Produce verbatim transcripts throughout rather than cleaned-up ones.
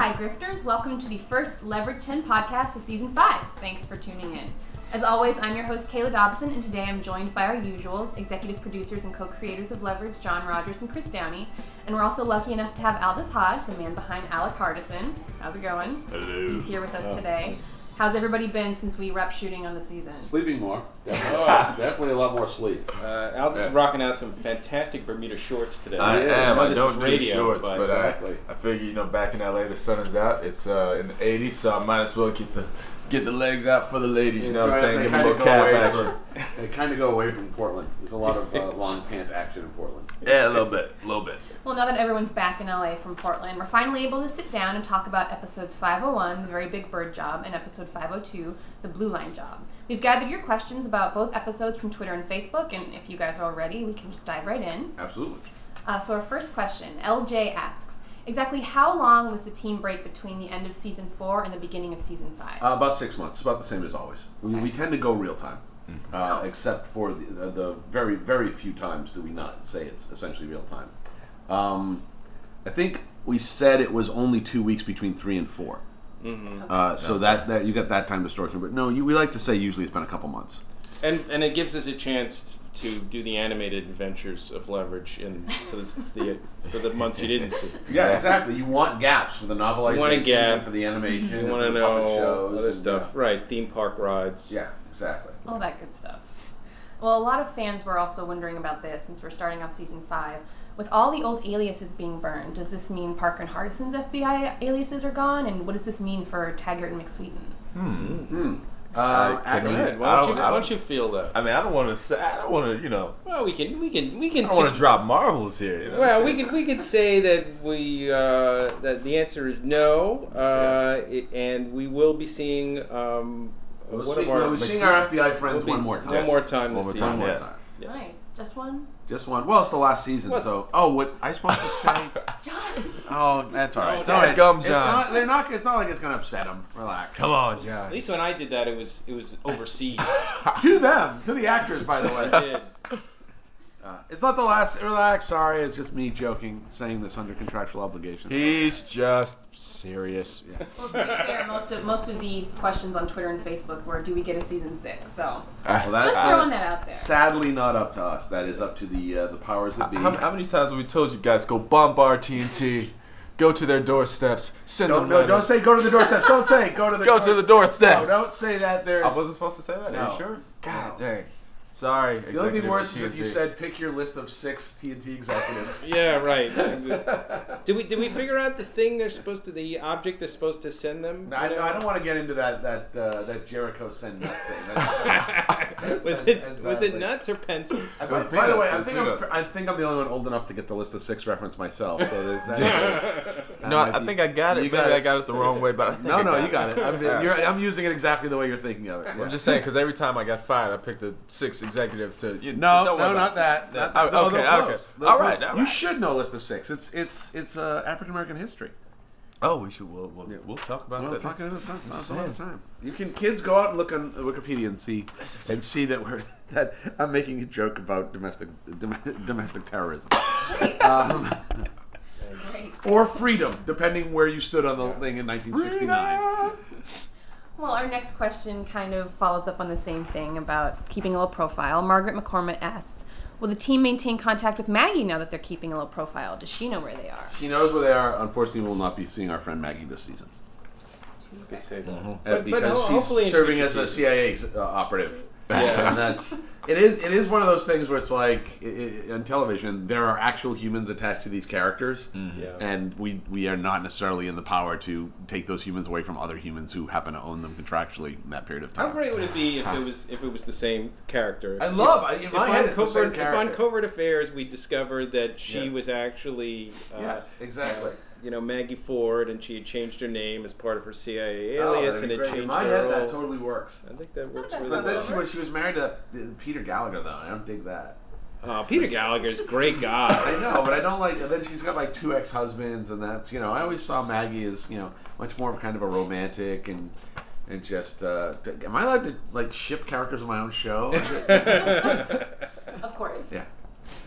Hi, Grifters. Welcome to the first Leverage ten podcast of Season five. Thanks for tuning in. As always, I'm your host, Kayla Dobson, and today I'm joined by our usuals, executive producers and co-creators of Leverage, John Rogers and Chris Downey. And we're also lucky enough to have Aldous Hodge, the man behind Alec Hardison. How's it going? Hello. He's here with us oh. today. How's everybody been since we wrapped shooting on the season? Sleeping more. Definitely, definitely a lot more sleep. Uh, Aldous yeah. is rocking out some fantastic Bermuda shorts today. I yeah, am. I, I don't do radio, shorts, but, but exactly. I, I figure, you know, back in L A the sun is out. It's uh, in the eighties, so I might as well get the get the legs out for the ladies. You know what I'm saying? Give them a little calf action. They kind of go away from Portland. There's a lot of uh, long pant action in Portland. Yeah, a little bit, a little bit. Well, now that everyone's back in L A from Portland, we're finally able to sit down and talk about episodes five oh one, The Very Big Bird Job, and episode five oh two, The Blue Line Job. We've gathered your questions about both episodes from Twitter and Facebook, and if you guys are all ready, we can just dive right in. Absolutely. Uh, so our first question, L J asks, exactly how long was the team break between the end of season four and the beginning of season five? Uh, about six months. About the same as always. We, Okay. we tend to go real time, mm-hmm. uh, oh. except for the, the, the very, very few times do we not say it's essentially real time. Um, I think we said it was only two weeks between three and four. Mm-hmm. Okay. Uh, so that, that you got that time distortion. But no, you, we like to say usually it's been a couple months. And and it gives us a chance to do the animated adventures of Leverage in for the, the for the months you didn't see. Yeah, exactly. You want gaps for the novelizations and for the animation You and want for to the know puppet shows. other and, stuff, yeah. right? Theme park rides. Yeah, exactly. All that good stuff. Well, a lot of fans were also wondering about this since we're starting off season five. With all the old aliases being burned, does this mean Parker and Hardison's F B I aliases are gone? And what does this mean for Taggart and McSweeten? Hmm. Hmm. Uh, I actually, Go ahead. Why don't, you, why don't you feel that? I mean, I don't want to say. I don't want to, you know. Well, we can we can we can. I don't want to drop marbles here. You know Well, we can we can say that we uh, that the answer is no, uh, Yes. it, and we will be seeing um, We'll one see, of our. we'll be seeing our F B I friends we'll be- one more time. One more time One this more season. time, One more yes. time. Yes. Nice. Just one? Just one. Well, it's the last season, What's- so. Oh, what I supposed to say? John! Oh, that's all right. Oh, It's John, all right. gum, It's John. not. They're not. It's not like it's gonna upset them. Relax. Come on, At John. least when I did that, it was it was overseas. To them, to the actors, by the I way. did. Uh, it's not the last. Relax. Sorry, it's just me joking, saying this under contractual obligations. He's just serious. Yeah. Well, to be fair, most of most of the questions on Twitter and Facebook were, do we get a season six? So, Well, that- just uh, throwing that out there. Sadly, not up to us. That is up to the uh, the powers that be. How, how many times have we told you guys go bombard T N T, go to their doorsteps, send Don't, them no, letters. don't say go to the doorsteps. Don't say go to the Go door- to the doorsteps. No, don't say that. There's. I wasn't supposed to say that. Are No. you sure? God No. dang. Sorry. The only thing executives worse of is if you T N T. said pick your list of six T N T executives. Yeah, right. Did we did we figure out the thing they're supposed to the object they're supposed to send them? No, I, You know? I don't want to get into that that uh, that Jericho send nuts thing. That, that was sends- it ends was it badly. nuts or pencils? I- It was by, by the way, I peanuts, think it I'm was I think I'm the only one old enough to get the list of six reference myself. So there's that, that No, might I be- think I got it. You Maybe got I got it the wrong way, but I think No, I no, got you got it. I'm, Yeah. you're, I'm using it exactly the way you're thinking of it. Yeah. I'm just saying, because every time I got fired, I picked the six executives to. You, No, don't no, worry not about that. it. Not Oh, that. No, okay, they're okay. close. They're All close. right, all You right. should know a list of six. It's it's it's uh, African American history. Oh, we should. We'll, we'll, we'll talk about Well, that. talk another time. Just Another saying. time. You can kids go out and look on Wikipedia and see and see that we're that I'm making a joke about domestic dom, domestic terrorism. um, Great. or freedom, depending where you stood on the thing in nineteen sixty-nine. Well, our next question kind of follows up on the same thing about keeping a low profile. Margaret McCormick asks, will the team maintain contact with Maggie now that they're keeping a low profile? Does she know where they are? She knows where they are. Unfortunately, we will not be seeing our friend Maggie this season You could say that. Mhm. uh, But- but because ho- hopefully in she's serving future as a seasons. C I A ex- uh, operative. Yeah. and that's it is it is one of those things where it's like i i on television there are actual humans attached to these characters, Yeah. and we we are not necessarily in the power to take those humans away from other humans who happen to own them contractually in that period of time. How great would it be if it was if it was the same character? I love I- in If my on head it's the same covert, if on character. Covert Affairs we discovered that she Yes. was actually uh, Yes, exactly. uh, you know, Maggie Ford, and she had changed her name as part of her C I A Oh, alias, that'd and be it great. changed In my her head, role. that totally works. I think that It's not works bad. really But then well. she was she was married to Peter Gallagher though. I don't dig that. Oh, Peter Gallagher's a great guy. I know, but I don't like. Then she's got like two ex-husbands, and that's you know. I always saw Maggie as you know much more of kind of a romantic and and just. Uh, am I allowed to like ship characters on my own show? Of course. Yeah.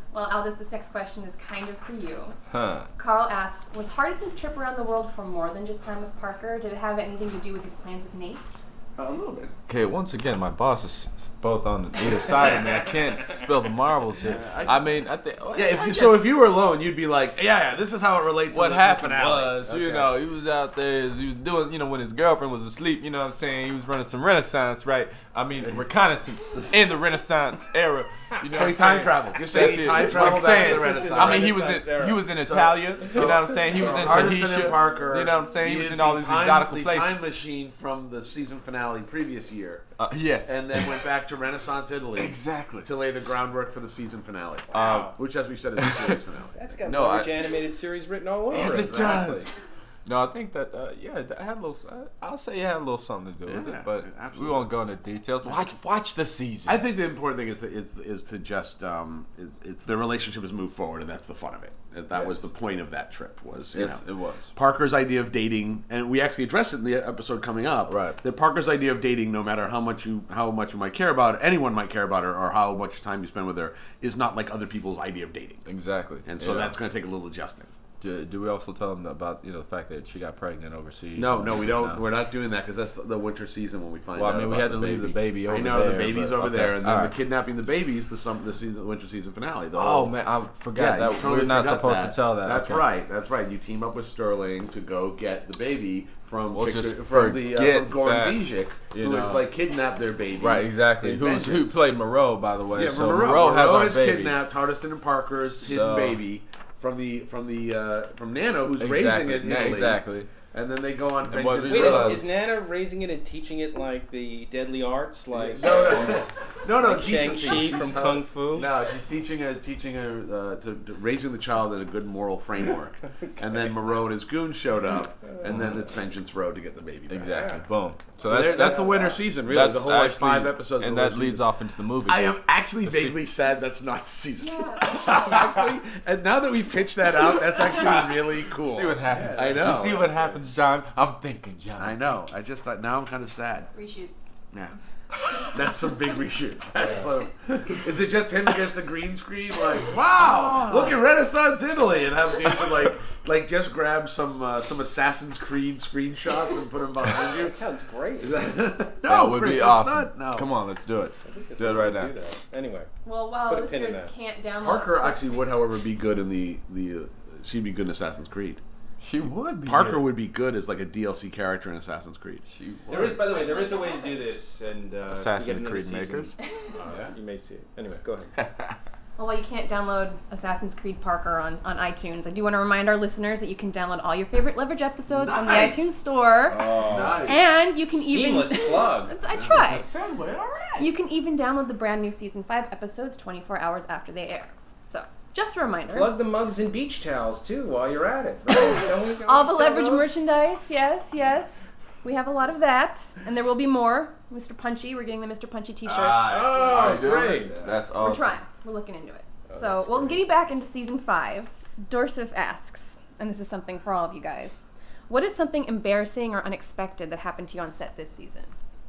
Well, Aldous, this next question is kind of for you. Huh. Carl asks, was Hardison's trip around the world for more than just time with Parker? Did it have anything to do with his plans with Nate? A little bit. Okay, once again, my boss is both on either side of me. I can't spill the marbles here. Yeah, I- I mean, I think. Yeah, if I you, guess so if you were alone, you'd be like, yeah, yeah, this is how it relates what to the, happened the finale. was, you Okay. know, he was out there, he was doing, you know, when his girlfriend was asleep, you know what I'm saying? He was running some Renaissance, right? I mean, reconnaissance in the Renaissance era. You know So what he I'm time saying? traveled. You're saying That's he it. time I'm traveled back saying, to the Renaissance. I mean, he was Renaissance in, era. he was in So- Italia, so- you know what I'm saying? He was so in Hardison Tahiti. and Parker. You know what I'm saying? He was is in all the these time, exotic the places. time machine from the season finale previous year, Uh, yes. and then went back to Renaissance Italy. Exactly. To lay the groundwork for the season finale. Wow. Which, as we said, is the series finale. That's got No, Leverage I- animated series written all over Yes, it. it does. No, I think that uh, yeah, I had a little. I'll say it had a little something to do with Yeah, it, but absolutely. we won't go into details. Watch, watch the season. I think the important thing is to, is, is to just um, is, it's their relationship has moved forward, and that's the fun of it. That, that was the point of that trip. Was you Yes, know, it was. Parker's idea of dating, and we actually addressed it in the episode coming up. Right. That Parker's idea of dating, no matter how much you how much you might care about her, anyone might care about her, or how much time you spend with her, is not like other people's idea of dating. Exactly. And so Yeah. that's going to take a little adjusting. Do, do we also tell them about you know the fact that she got pregnant overseas? No, no, we don't. No. We're not doing that because that's the winter season when we find Well, out. I mean, we about had to the leave the baby over I know there, the baby's but- over okay, there, and then all the right. kidnapping the babies, the some the season winter season finale. The Oh whole- man, I forgot Yeah, that you totally we're not forgot supposed that. to tell that. That's Okay. right. That's right. You team up with Sterling to go get the baby from We'll Victor, just from the uh, forget from Goran that, Vijay, you who know. has like kidnapped their baby. Right, exactly. in Who's who vengeance. played Moreau, by the way? Yeah, so Moreau, Moreau has our has baby. kidnapped Hardison and Parker's hidden So- baby from the from the uh, from Nano, who's Exactly. raising it in Yeah, Italy. exactly. And then they go on And what vengeance. we Wait, road. is, is Nana raising it and teaching it like the deadly arts, like No, no, no, no. like Jesus, Shang-Chi she's from tell- Kung Fu? No, she's teaching her, teaching her uh, to, to raising the child in a good moral framework. And then Moreau and his goons showed up, and then it's Vengeance Road to get the baby back. Exactly. Boom. So So that's, that's that's the winter season, really. That's the whole like actually- five episodes, and of the that winter leads season. off into the movie. I am actually Let's see. vaguely sad that's not the season. Yeah. actually, and now that we pitched that out, that's actually really cool. See what happens. I know. You see what happens, John? I'm thinking, John. I know. I just thought now I'm kind of sad. Reshoots. Yeah. That's some big reshoots. That's so. Is it just him against the green screen? Like, wow, look at Renaissance Italy, and have Jason like, like just grab some uh, some Assassin's Creed screenshots and put them behind you. That sounds great. no, that would Chris, be that's awesome. not. No, Come on, let's do it. I think that's Do it what right we'll now. do that. Anyway, Well, while Put a pin in listeners that. can't download... Parker actually would, however, be good in the the. Uh, she'd be good in Assassin's Creed. She would be. Parker good. would be good as like a D L C character in Assassin's Creed. She would. there is, by the way, there is a way to do this, and uh, Assassin's to get another Creed season, makers? Uh, Yeah. You may see it. Anyway, go ahead. Well, while you can't download Assassin's Creed Parker on, on iTunes, I do want to remind our listeners that you can download all your favorite Leverage episodes from the Nice. iTunes Store. Oh, Nice. And you can even... seamless plug. I try. Segway, all right. You can even download the brand new Season five episodes twenty-four hours after they air. So, just a reminder. Plug the mugs and beach towels too while you're at it. Right? Don't we go All the sell Leverage those? merchandise, yes, yes. We have a lot of that. And there will be more. Mister Punchy, we're getting the Mister Punchy t-shirts. Ah, Oh, Are you doing great. this? That's We're awesome. trying. We're looking into it. Oh, so, that's well, great. getting back into Season five, Dorsif asks, and this is something for all of you guys, what is something embarrassing or unexpected that happened to you on set this season?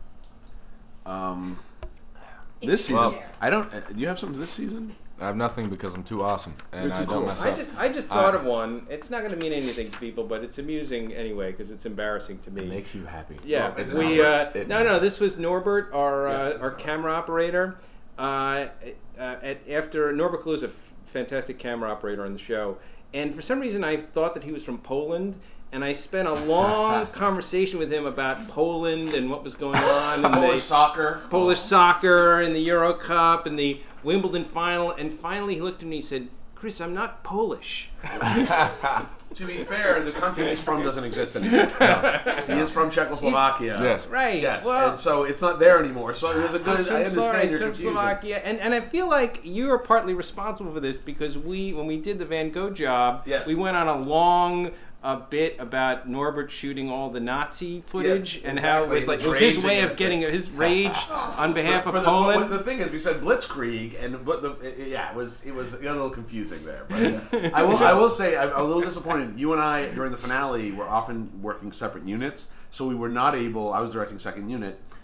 Um, If this you season, share. I don't. uh, Do you have something this season? I have nothing because I'm too awesome and You're too I don't cool. mess I up. just, I just thought I- of one. It's not going to mean anything to people, but it's amusing anyway because it's embarrassing to me. It makes you happy. Yeah, Well, is it we. not? Uh, It- no, no. This was Norbert, our Yeah, uh, it's our not. camera operator. Uh, uh, at, after Norbert Kaluza, a f- fantastic camera operator on the show, and for some reason I thought that he was from Poland, and I spent a long conversation with him about Poland and what was going on and Polish the soccer. Polish soccer and the Euro Cup and the Wimbledon final, and finally he looked at me and he said, "Chris, I'm not Polish." To be fair, the country he's from doesn't exist anymore. He is from Czechoslovakia. Yes. Right. Yes. Well, and so it's not there anymore. So it was a I'm good. from I understand Slo- your from confusion. Slovakia, and and I feel like you are partly responsible for this because we, when we did the Van Gogh job, Yes. we went on a long uh, bit about Norbert shooting all the Nazi footage Yes, and how it exactly. was like His it was his rage way of against getting it. his rage on behalf For of the, Poland. but the thing is, we said Blitzkrieg, and but the yeah, it was it was it got a little confusing there. But yeah. I will I will say I'm a little disappointed. You and I during the finale were often working separate units, so we were not able. I was directing second unit.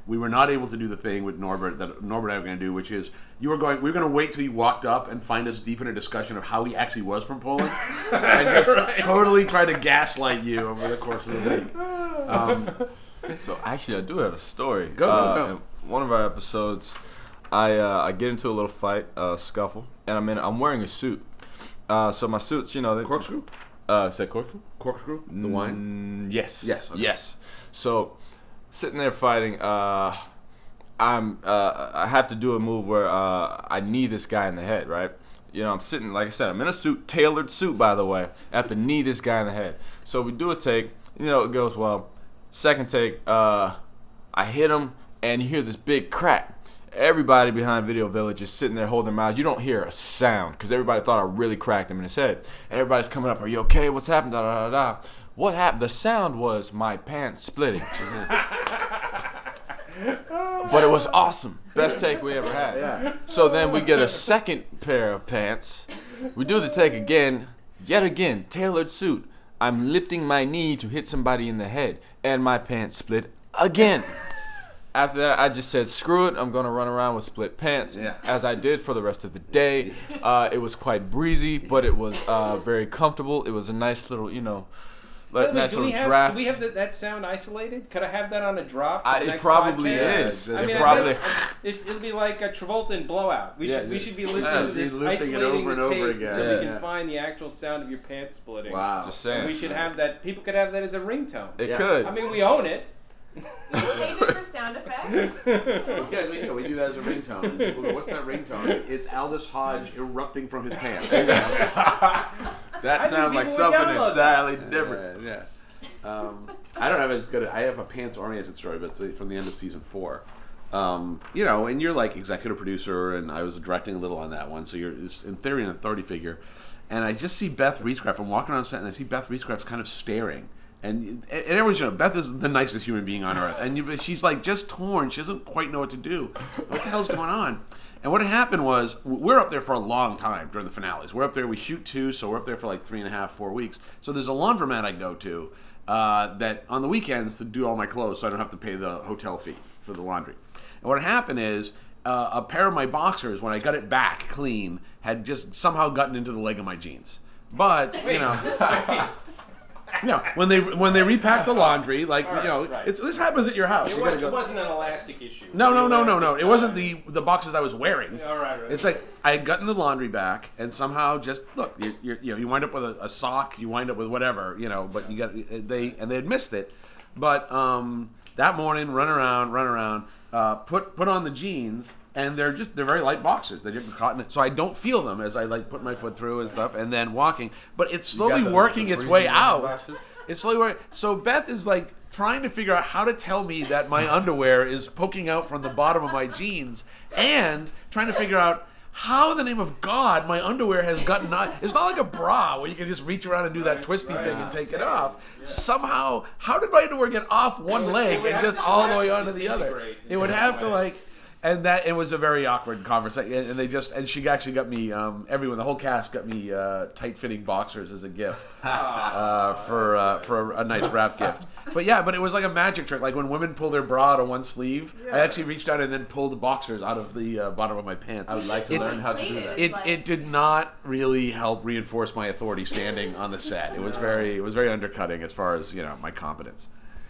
we were not able to do the thing with Norbert that Norbert and I were going to do, which is you were going. We were going to wait till he walked up and find us deep in a discussion of how he actually was from Poland, and just right. totally try to gaslight you over the course of the week. Um, so actually, I do have a story. Go, uh, go, go. In one of our episodes, I uh, I get into a little fight, uh, scuffle, and I'm in. I'm wearing a suit. Uh, so my suits, you know, they corkscrew. Uh, say corkscrew. Corkscrew. The wine. Mm, yes. Yes. Okay. Yes. So sitting there fighting, uh, I'm uh, I have to do a move where uh, I knee this guy in the head, right? You know, I'm sitting, like I said, I'm in a suit, tailored suit, by the way. I have to knee this guy in the head. So we do a take, you know, it goes well. Second take, uh, I hit him, and you hear this big crack. Everybody behind Video Village is sitting there holding their mouths. You don't hear a sound because everybody thought I really cracked him in his head. And everybody's coming up, are you okay? What's happened? Da, da, da, da. What happened? The sound was my pants splitting. But it was awesome. Best take we ever had. Yeah. So then we get a second pair of pants. We do the take again. Yet again, tailored suit. I'm lifting my knee to hit somebody in the head. And my pants split again. After that, I just said, screw it. I'm going to run around with split pants, yeah. as I did for the rest of the day. Uh, it was quite breezy, but it was uh, very comfortable. It was a nice little, you know, like, Wait, nice do little we have, draft. Do we have the, that sound isolated? Could I have that on a drop? For I, the it next probably podcast? is. Yeah, I It mean, probably. I bet it's, it'll be like a Travolta in Blowout. We Yeah, should we yeah. should be listening Yeah, to this, he's looping it isolating over and the over tape, again. so Yeah. we can find the actual sound of your pants splitting. Wow. Just saying. And we should have that. People could have that as a ringtone. It Yeah. could. I mean, we own it. We save it for sound effects. Yeah, we do. We do that as a ringtone. And people go, "What's that ringtone?" It's, it's Aldous Hodge erupting from his pants. That I sounds think like people would something download entirely different. Yeah. yeah. Um, I don't have as good. I have a pants-oriented story, but it's from the end of season four. Um, you know, and you're like executive producer, and I was directing a little on that one, so you're in theory an authority figure. And I just see Beth Riescraft. I'm walking around set, and I see Beth Riescraft kind of staring. And, and everyone's, you know, Beth is the nicest human being on earth. And you, she's like just torn. She doesn't quite know what to do. What the hell's going on? And what had happened was, we're up there for a long time during the finales. We're up there, we shoot two, so we're up there for like three and a half, four weeks. So there's a laundromat I go to uh, that on the weekends to do all my clothes so I don't have to pay the hotel fee for the laundry. And what happened is, uh, a pair of my boxers, when I got it back clean, had just somehow gotten into the leg of my jeans. But, you know... You know, when they when they repack the laundry, like Right, you know, right. it's this happens at your house. It, You was, gotta go- it wasn't an elastic issue. no, no, The no, no, no. elastic- It wasn't the the boxes I was wearing. All right, right. It's like I had gotten the laundry back, and somehow just look, you you, you know, you wind up with a, a sock, you wind up with whatever, you know. But you got they and they had missed it, but um, that morning, run around, run around, uh, put put on the jeans. And they're just, they're very light boxers. They're just cotton. So I don't feel them as I like put my foot through and stuff and then walking. But it's slowly the- working the its way freezing out. boxers? It's slowly working. So Beth is like trying to figure out how to tell me that my underwear is poking out from the bottom of my jeans and trying to figure out how in the name of God my underwear has gotten not. It's not like a bra where you can just reach around and do that twisty right. thing and take it off. Somehow, how did my underwear get off one leg would and have just to- all it the would way have to onto the other? disintegrate It would in have some to way. like. And that it was a very awkward conversation, and they just and she actually got me um, everyone, the whole cast got me uh, tight-fitting boxers as a gift uh, for uh, for a, a nice wrap gift. But yeah, but it was like a magic trick. Like when women pull their bra out of one sleeve, I actually reached out and then pulled the boxers out of the uh, bottom of my pants. I would like to It- learn how to do that. It it did not really help reinforce my authority standing on the set. It was very it was very undercutting as far as you know my competence.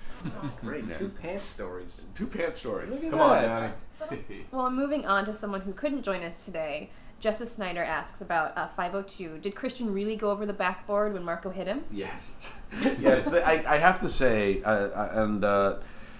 Great. Two pants stories. Two pants stories. Come on, Donnie. Well, moving on to someone who couldn't join us today, Justice Snyder asks about uh, five oh two. Did Christian really go over the backboard when Marco hit him? Yes, yes. The, I, I have to say, uh, uh, and uh,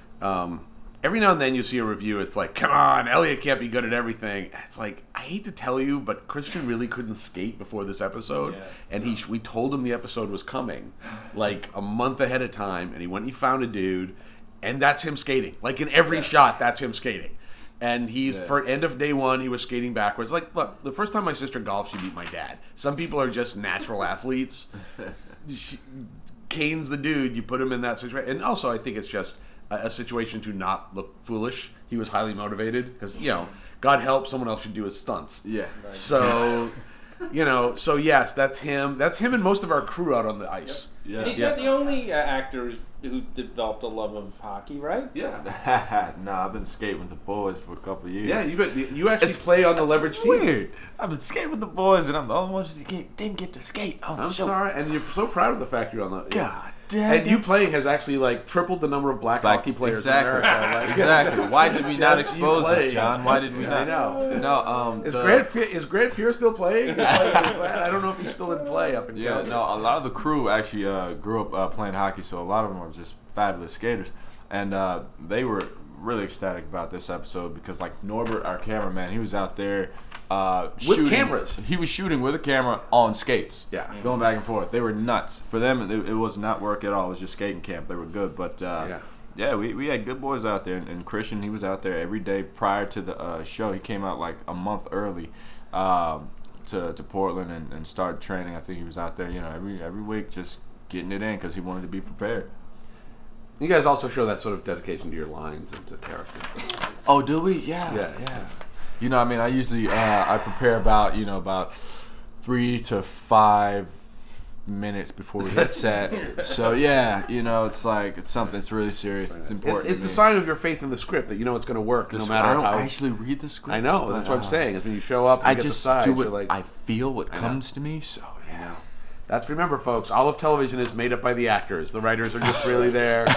um, every now and then you see a review. It's like, come on, Elliot can't be good at everything. And it's like, I hate to tell you, but Christian really couldn't skate before this episode, Yeah. and he we told him the episode was coming, like a month ahead of time, and he went and he found a dude, and that's him skating. Like in every shot, that's him skating. And he's, Yeah. for end of day one, he was skating backwards. Like, look, the first time my sister golfed, she beat my dad. Some people are just natural athletes. She, Kane's the dude. You put him in that situation. And also, I think it's just a, a situation to not look foolish. He was highly motivated because, you know, God help, someone else should do his stunts. Yeah. So, you know, so yes, that's him. That's him and most of our crew out on the ice. Yeah. And he's Yeah. not the only uh, actor who's- who developed a love of hockey, right? Yeah. nah, I've been skating with the boys for a couple of years. Yeah, you got, you actually It's- play on the that's leverage team. Weird. I've been skating with the boys, and I'm the only one who get- didn't get to skate. Oh, I'm show. sorry, and you're so proud of the fact you're on the. God damn. And you playing has actually like tripled the number of black, Black- hockey players exactly. in America. Like, Exactly. Why did we not just you expose play. this, John? Why did we Yeah, not? I know. No, um, Is the- Grant Fe- is Grant Fear still playing? Is that- I don't know if he's still in play up in Yeah, Calgary. no, a lot of the crew actually uh, grew up uh, playing hockey, so a lot of them are just fabulous skaters, and uh, they were really ecstatic about this episode because, like Norbert, our cameraman, he was out there uh, With shooting, cameras. He was shooting with a camera on skates. Yeah. going back and forth. They were nuts. For them, it, it was not work at all. It was just skating camp. They were good, but uh, Yeah. yeah, we, we had good boys out there, and, and Christian, he was out there every day prior to the uh, show. He came out like a month early. Um, to, to Portland and, and started training. I think he was out there, you know, every every week just getting it in because he wanted to be prepared. You guys also show that sort of dedication to your lines and to characters. Oh, do we? Yeah, Yeah. yeah. You know, I mean, I usually uh, I prepare about you know about three to five minutes before we hit set. So yeah, you know, it's like it's something that's really serious. It's important. It's, it's to a me. sign of your faith in the script that you know it's going to work This- no matter I don't how. actually read the script. I know. That's what I'm saying. Is when you show up, and I you get just the sides, do you're what like, I feel, what I know. comes to me. So I know. That's remember, folks. All of television is made up by the actors. The writers are just really there,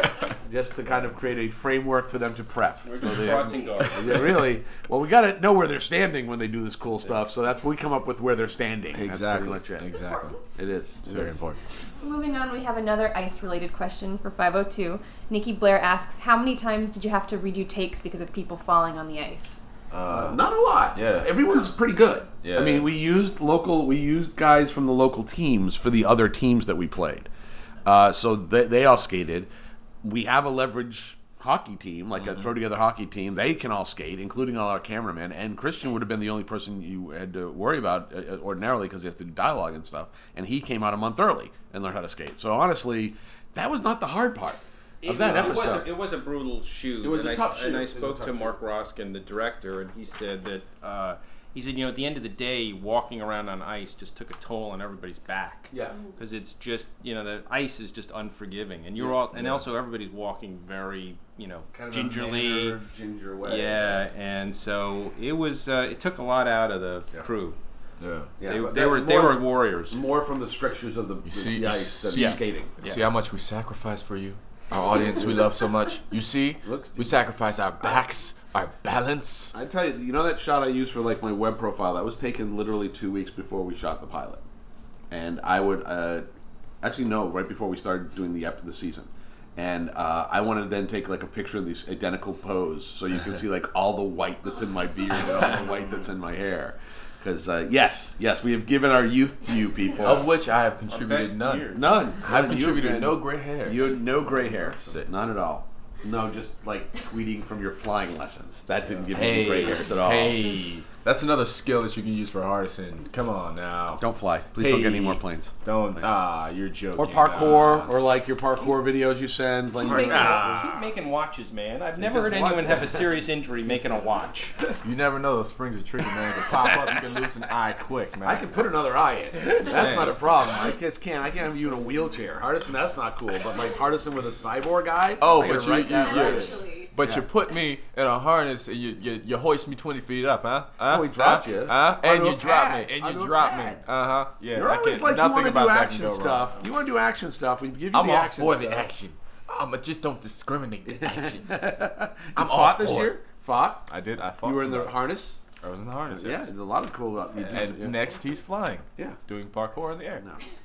just to kind of create a framework for them to prep. We're So just they- crossing guards. yeah, really. Well, we got to know where they're standing when they do this cool stuff. So that's we come up with where they're standing. exactly, That's pretty much it. exactly. It is. It's It very is. important. Moving on, we have another ice-related question for five oh two. Nikki Blair asks, how many times did you have to redo takes because of people falling on the ice? Uh, not a lot. Yeah. Everyone's pretty good. Yeah. I mean, we used local. We used guys from the local teams for the other teams that we played. Uh, so they, they all skated. We have a leverage hockey team, like a throw together hockey team. They can all skate, including all our cameramen. And Christian would have been the only person you had to worry about uh, ordinarily because he has to do dialogue and stuff. And he came out a month early and learned how to skate. So honestly, that was not the hard part of that it was, episode. a, it was a brutal shoot. It was and a I, tough shoot. And It I was a spoke tough to shoot. Mark Roskin, the director, and he said that uh, he said, you know, at the end of the day, walking around on ice just took a toll on everybody's back. Yeah. Because it's just, you know, the ice is just unforgiving, and you're Yeah. all, and Yeah. also everybody's walking very, you know, Kind of gingerly. a mannered, ginger way. Yeah, and so it was. Uh, it took a lot out of the Yeah. crew. Yeah. Yeah, They, but they that- were they more- were warriors. More from the strictures of the, the, see- the you ice than see- skating. See how much we sacrifice for you, our audience we love so much. You see, Looks- we sacrifice our backs, our balance. I tell you, you know that shot I used for like my web profile? That was taken literally two weeks before we shot the pilot, and I would uh, actually no, right before we started doing the ep- the season, and uh, I wanted to then take like a picture of this identical pose so you can see like all the white that's in my beard and all the white that's in my hair. Because uh, yes, yes, we have given our youth to you people. Of which I have Our contributed best none. years. None. I've None. contributed You've no been- gray hairs. You had no gray hair. That's it. None at all. No, just like tweeting from your flying lessons. That didn't give you Hey, any gray hairs at all. hey, that's another skill that you can use for Hardison. Come on now. Don't fly. Please don't get any Hey. more planes. Don't. Ah, you're joking. Or parkour, Ah. or like your parkour videos you send. Like, Keep making, Ah. keep making watches, man. I've never just heard anyone watch- have a serious injury making a watch. You never know. Those springs are tricky, man. They pop up. You can lose an eye quick, man. I can put another eye in. That's saying. not a problem. I just can't. I can't have you in a wheelchair. Hardison, that's not cool. But like Hardison with a cyborg eye. Oh, I can but you- write that you- right in. Actually. But Yeah. you put me in a harness and you you, you hoist me twenty feet up, huh? huh? Oh, we dropped huh? you. Huh? And Onto you a drop pad. me. And Onto you a drop me. pad. Uh huh. Yeah. You're I always can't- like you nothing want to about do that can action go wrong. stuff. You want to do action stuff. We give you I'm the all action for stuff. the action. Um, I just don't discriminate the action. you I'm all fought this for year? it. Fought? I did. I fought. You were in the somebody. harness? I was in the harness. Yeah, Yes. there's a lot of cool. Uh, you do- And yeah. next, he's flying. Yeah. Doing parkour in the air.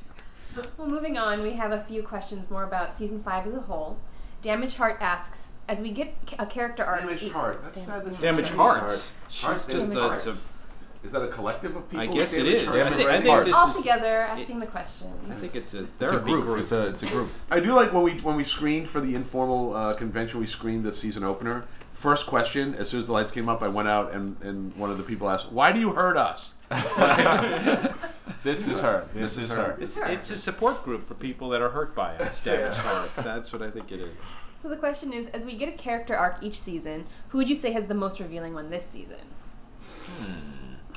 No. Well, moving on, we have a few questions more about season five as a whole. Damaged Heart asks, as we get a character arc. Damaged each- heart. That's sad. That Damaged she's Hearts. Hearts. She's just Damaged a- Hearts. it's Is that a collective of people? I with guess it damaged is. hearts? I think, I think Hearts. this All is, together, asking the question. I think it's a It's a therapy group. group. It's a it's a group. I do like when we when we screened for the informal uh, convention. We screened the season opener. First question, as soon as the lights came up, I went out and, and one of the people asked, "Why do you hurt us?" This is her. This, is her. This is It's, her. it's a support group for people that are hurt by it. It's Damaged Hearts. That's what I think it is. So the question is, as we get a character arc each season, who would you say has the most revealing one this season?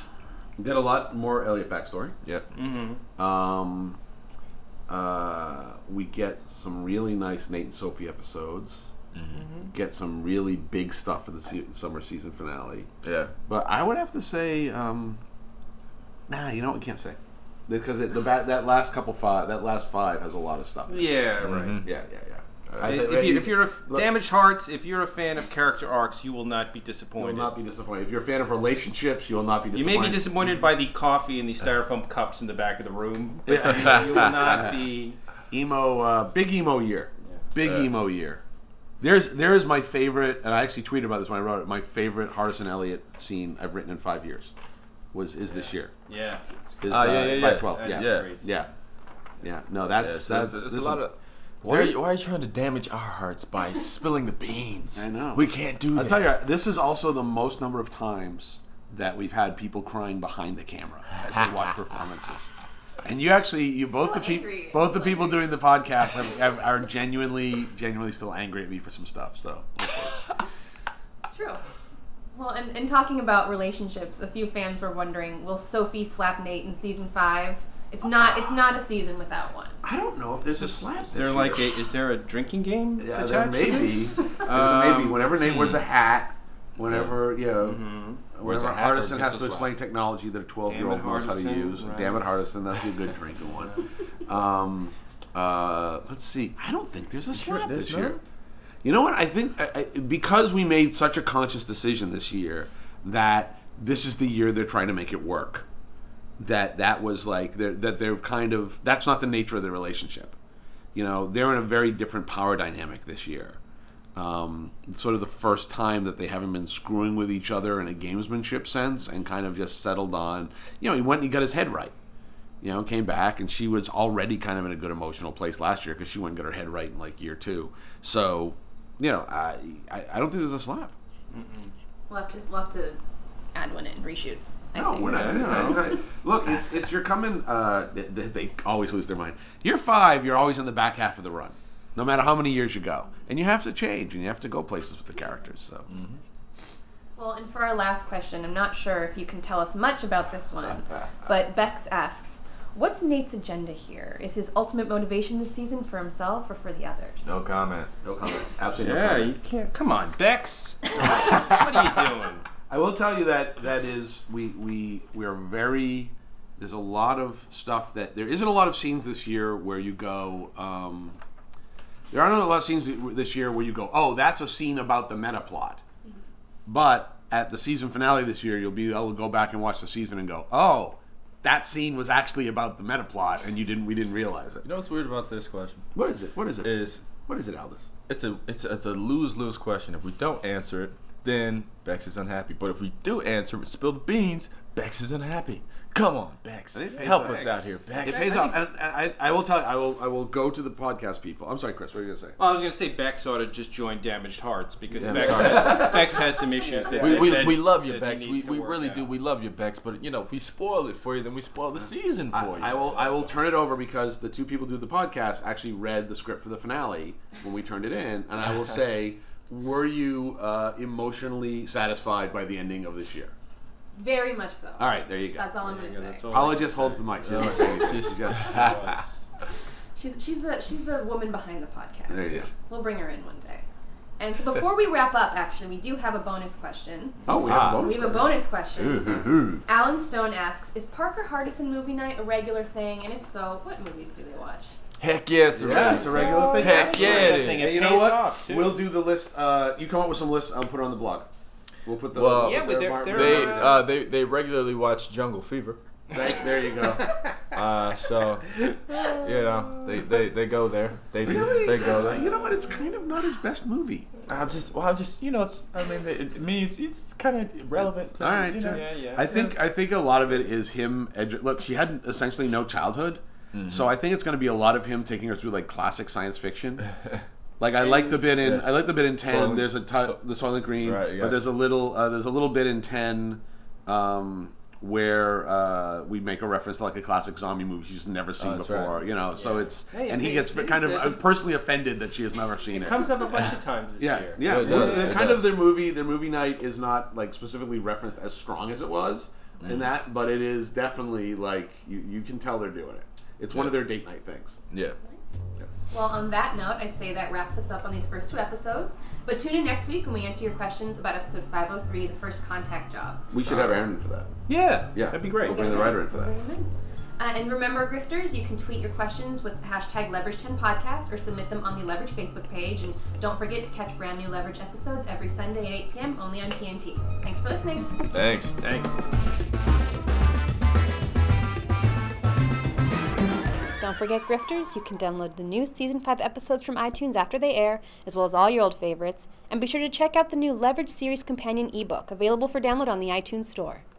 Get a lot more Elliot backstory. Yep. Mm-hmm. Um, uh, we get some really nice Nate and Sophie episodes. Mm-hmm. Get some really big stuff for the se- summer season finale. Yeah. But I would have to say, um, nah, you know what? I can't say because it, the ba- that last couple five, that last five has a lot of stuff. In it. Yeah, right. Mm-hmm. Yeah, yeah, yeah. Uh, I If, think- if, you, if you're a look, Damaged Hearts, if you're a fan of character arcs, you will not be you will disappointed. not be disappointed. If you're a fan of relationships, you will not be You disappointed. may be disappointed by the coffee and the styrofoam cups in the back of the room, but Yeah. you, you will not be. Emo, uh, big emo year. Yeah. Big Yeah. emo year. There's there is my favorite, and I actually tweeted about this when I wrote it. My favorite Hardison Elliott scene I've written in five years was is this year. Yeah. Is, Ah, yeah, yeah, yeah. five twelve. Yeah. That's yeah, great. yeah, yeah. No, Yeah, that's so that's it's, it's this a lot is- of. Why are, you, why are you trying to damage our hearts by spilling the beans? I know. We can't do I'll this. tell you, this is also the most number of times that we've had people crying behind the camera as they watch performances. And you actually, you both Still the people, angry. both the Still people angry. doing the podcast have, have, are genuinely, genuinely still angry at me for some stuff. So, It's true. Well, and, and talking about relationships, a few fans were wondering, will Sophie slap Nate in season five? It's not. It's not a season without one. I don't know if there's a slap. Is there like a? Is there a drinking game? Yeah, attached there to may be. this? There's a maybe. Um, Whenever Nate wears a hmm. hat, whenever you know, Mhm. Wears whenever a hat or Hardison gets has a to slap. explain technology that a twelve-year-old Damn it, knows how to Hardison, use. right. Damn it, Hardison, that's a good drinking one. Um, uh, let's see. I don't think there's a slap there's this no? year. You know what? I think I, I, because we made such a conscious decision this year that this is the year they're trying to make it work. That that was like they're, that they're kind of that's not the nature of the relationship. You know, they're in a very different power dynamic this year. Um, it's sort of the first time that they haven't been screwing with each other in a gamesmanship sense and kind of just settled on, you know, he went and he got his head right. You know, came back and she was already kind of in a good emotional place last year because she went and got her head right in like year two. So, you know, I I, I don't think there's a slap. We'll have to. We'll have to add one in reshoots. I No, think. we're not. Yeah. I- I- Look, it's it's you're coming. Uh, they, they always lose their mind. Year five, you're always in the back half of the run, no matter how many years you go, and you have to change and you have to go places with the characters. So, Well, and for our last question, I'm not sure if you can tell us much about this one, but Bex asks, what's Nate's agenda here? Is his ultimate motivation this season for himself or for the others? No comment. no comment. Absolutely no Yeah, comment. you can't. Come on, Bex. What are you doing? I will tell you that that is we we we are very. There's a lot of stuff that there isn't a lot of scenes this year where you go. Um, there aren't a lot of scenes this year where you go, oh, that's a scene about the meta plot. But at the season finale this year, you'll be able to go back and watch the season and go, oh, that scene was actually about the meta plot, and you didn't we didn't realize it. You know what's weird about this question? What is it? What is it? Is What is it, Aldous? it's a it's a, it's a lose lose question. If we don't answer it, then Bex is unhappy. But if we do answer it, spill the beans, Bex is unhappy. Come on, Bex, It pays help off. us out here, It Bex. pays off, and, and I, I will tell you, I will I will go to the podcast people. I'm sorry, Chris. What are you gonna say? Well, I was going to say Bex ought to just join Damaged Hearts because Yeah, Bex, sorry. has, Bex has some issues that We, we, that- we love you, that he Bex. needs We, to we work really out. do. We love you, Bex. But you know, if we spoil it for you, then we spoil the season I, for you. I will I will turn it over because the two people who do the podcast actually read the script for the finale when we turned it in, and I will say, were you uh, emotionally satisfied by the ending of this year? Very much so. All right, there you go. That's all I'm There you going go, to that's say. all. Paula just holds the mic. She doesn't say anything. She just- She's she's the she's the woman behind the podcast. There you go. We'll bring her in one day. And so before we wrap up, actually, we do have a bonus question. Oh, we have Ah. a bonus. We have a question. bonus question. Mm-hmm. Alan Stone asks, is Parker Hardison movie night a regular thing? And if so, what movies do they watch? Heck yeah, it's a Yeah, it's a regular thing. Heck yeah, it Thing, is. it Hey, you know pays what? off, too. We'll do the list. Uh, you come up with some lists. I'll put it on the blog. We'll put the. Well, we'll Yeah, put but the they're- mar- they're, They uh, uh, they they regularly watch Jungle Fever. Right, there you go. Uh, so you know they, they, they go there. They do. Really? They go That's- there. you know what? It's kind of not his best movie. I'm just well, I'm just you know it's I mean it, it means it's kind of relevant. To, All right, you know. sure. Yeah, yeah. I think I think a lot of it is him. Edu- Look, she had essentially no childhood, so I think it's going to be a lot of him taking her through like classic science fiction. Like I like the bit in Yeah. I like the bit in ten. Soylent- there's a t- So- the Soylent Green, Right, you but got there's a little uh, there's a little bit in ten um, where uh, we make a reference to like a classic zombie movie she's never seen Oh, that's before. right. You know, so it's Hey, and he hey, gets there's- kind of there's uh, a- personally offended that she has never seen it. It comes up a bunch of times this Yeah, year. yeah. It Well, does, the- it kind does. of their movie, their movie night is not like specifically referenced as strong as it was in that, but it is definitely like you, you can tell they're doing it. It's one of their date night things. Yeah. Nice. Well, on that note, I'd say that wraps us up on these first two episodes. But tune in next week when we answer your questions about episode five oh three, The First Contact Job. We should have Aaron in for that. Yeah, Yeah. that'd be great. We'll bring the writer in for that. Bring him in. Uh, and remember, Grifters, you can tweet your questions with hashtag Leverage ten Podcast or submit them on the Leverage Facebook page. And don't forget to catch brand new Leverage episodes every Sunday at eight p.m. only on T N T. Thanks for listening. Thanks. Thanks. Don't forget, Grifters, you can download the new Season five episodes from iTunes after they air, as well as all your old favorites. And be sure to check out the new Leverage Series Companion ebook, available for download on the iTunes Store.